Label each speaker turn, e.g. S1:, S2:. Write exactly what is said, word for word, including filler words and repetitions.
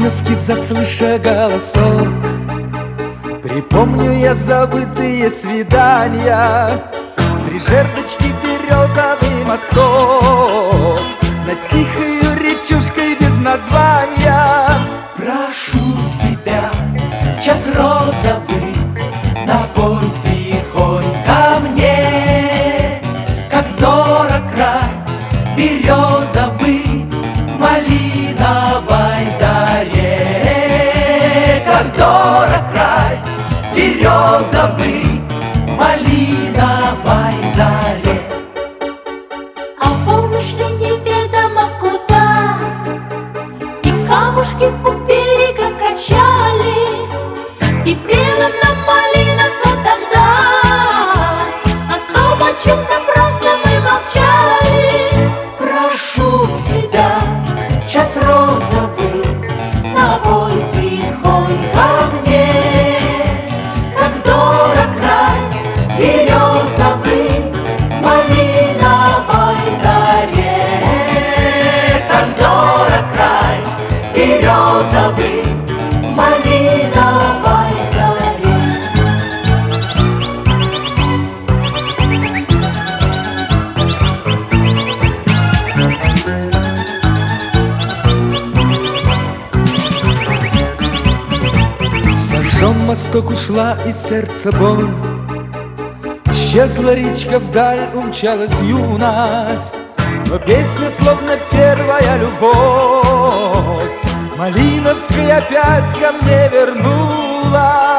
S1: Малиновки, заслыша голосов, припомню я забытые свидания в три жердочки березовый мостов над тихою речушкой без названия.
S2: Прошу тебя в час розовый, напой тихонько мне, как дорог край березовый в малиновой заре, как дорог край березовый в малиновой заре.
S3: А помнишь ли неведомо куда и камушки у берега качали, и пела нам малиновка тогда о том, о чем-то просто мы молчали.
S2: Прошу тебя в час розовый, напой тихонько мне, как дорог край березовый в малиновой заре, как дорог край березовый в малиновой заре.
S1: Сожжен мосток, ушла из сердца боль, исчезла речка, вдаль умчалась юность, но песня словно первая любовь малиновкой опять ко мне вернулась.